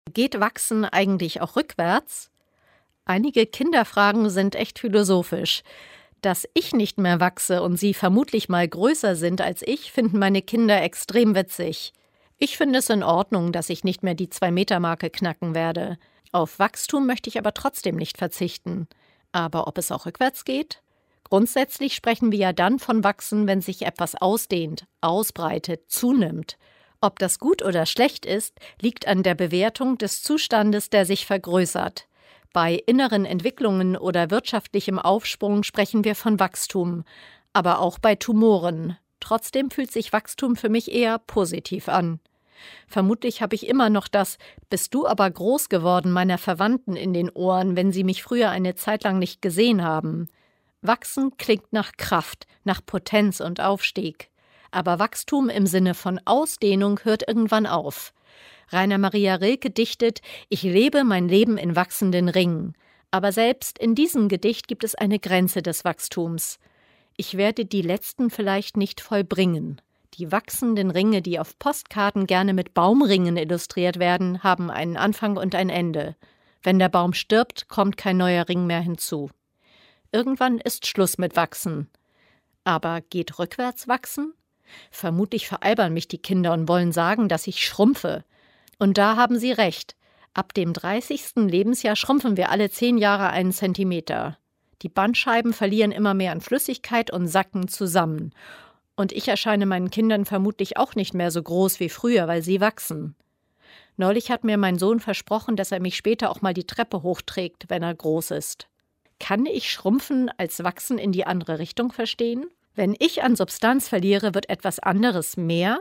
Geht Wachsen eigentlich auch rückwärts? Einige Kinderfragen sind echt philosophisch. Dass ich nicht mehr wachse und sie vermutlich mal größer sind als ich, finden meine Kinder extrem witzig. Ich finde es in Ordnung, dass ich nicht mehr die 2-Meter-Marke knacken werde. Auf Wachstum möchte ich aber trotzdem nicht verzichten. Aber ob es auch rückwärts geht? Grundsätzlich sprechen wir ja dann von Wachsen, wenn sich etwas ausdehnt, ausbreitet, zunimmt. Ob das gut oder schlecht ist, liegt an der Bewertung des Zustandes, der sich vergrößert. Bei inneren Entwicklungen oder wirtschaftlichem Aufschwung sprechen wir von Wachstum, aber auch bei Tumoren. Trotzdem fühlt sich Wachstum für mich eher positiv an. Vermutlich habe ich immer noch das „Bist du aber groß geworden" meiner Verwandten in den Ohren, wenn sie mich früher eine Zeit lang nicht gesehen haben. Wachsen klingt nach Kraft, nach Potenz und Aufstieg. Aber Wachstum im Sinne von Ausdehnung hört irgendwann auf. Rainer Maria Rilke dichtet: Ich lebe mein Leben in wachsenden Ringen. Aber selbst in diesem Gedicht gibt es eine Grenze des Wachstums. Ich werde die letzten vielleicht nicht vollbringen. Die wachsenden Ringe, die auf Postkarten gerne mit Baumringen illustriert werden, haben einen Anfang und ein Ende. Wenn der Baum stirbt, kommt kein neuer Ring mehr hinzu. Irgendwann ist Schluss mit Wachsen. Aber geht rückwärts wachsen? Vermutlich veralbern mich die Kinder und wollen sagen, dass ich schrumpfe. Und da haben sie recht. Ab dem 30. Lebensjahr schrumpfen wir alle 10 Jahre 1 Zentimeter. Die Bandscheiben verlieren immer mehr an Flüssigkeit und sacken zusammen. Und ich erscheine meinen Kindern vermutlich auch nicht mehr so groß wie früher, weil sie wachsen. Neulich hat mir mein Sohn versprochen, dass er mich später auch mal die Treppe hochträgt, wenn er groß ist. Kann ich Schrumpfen als Wachsen in die andere Richtung verstehen? Wenn ich an Substanz verliere, wird etwas anderes mehr?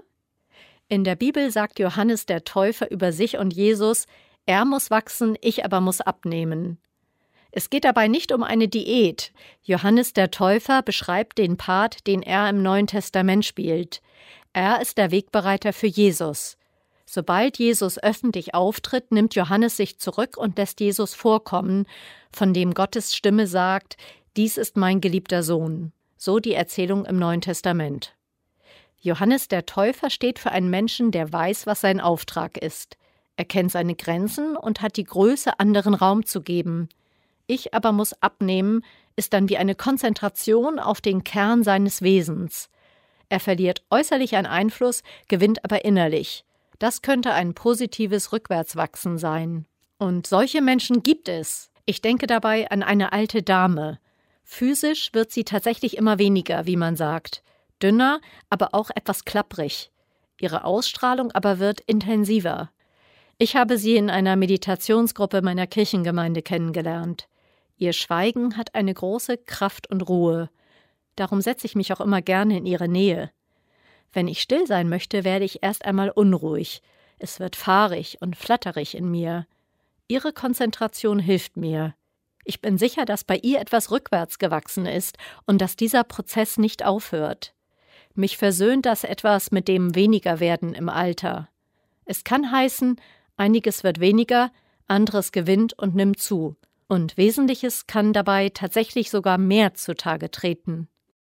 In der Bibel sagt Johannes der Täufer über sich und Jesus: Er muss wachsen, ich aber muss abnehmen. Es geht dabei nicht um eine Diät. Johannes der Täufer beschreibt den Part, den er im Neuen Testament spielt. Er ist der Wegbereiter für Jesus. Sobald Jesus öffentlich auftritt, nimmt Johannes sich zurück und lässt Jesus vorkommen, von dem Gottes Stimme sagt: Dies ist mein geliebter Sohn. So die Erzählung im Neuen Testament. Johannes der Täufer steht für einen Menschen, der weiß, was sein Auftrag ist. Er kennt seine Grenzen und hat die Größe, anderen Raum zu geben. Ich aber muss abnehmen, ist dann wie eine Konzentration auf den Kern seines Wesens. Er verliert äußerlich an Einfluss, gewinnt aber innerlich. Das könnte ein positives Rückwärtswachsen sein. Und solche Menschen gibt es. Ich denke dabei an eine alte Dame. Physisch wird sie tatsächlich immer weniger, wie man sagt. Dünner, aber auch etwas klapprig. Ihre Ausstrahlung aber wird intensiver. Ich habe sie in einer Meditationsgruppe meiner Kirchengemeinde kennengelernt. Ihr Schweigen hat eine große Kraft und Ruhe. Darum setze ich mich auch immer gerne in ihre Nähe. Wenn ich still sein möchte, werde ich erst einmal unruhig. Es wird fahrig und flatterig in mir. Ihre Konzentration hilft mir. Ich bin sicher, dass bei ihr etwas rückwärts gewachsen ist und dass dieser Prozess nicht aufhört. Mich versöhnt das etwas mit dem Wenigerwerden im Alter. Es kann heißen, einiges wird weniger, anderes gewinnt und nimmt zu. Und Wesentliches kann dabei tatsächlich sogar mehr zutage treten.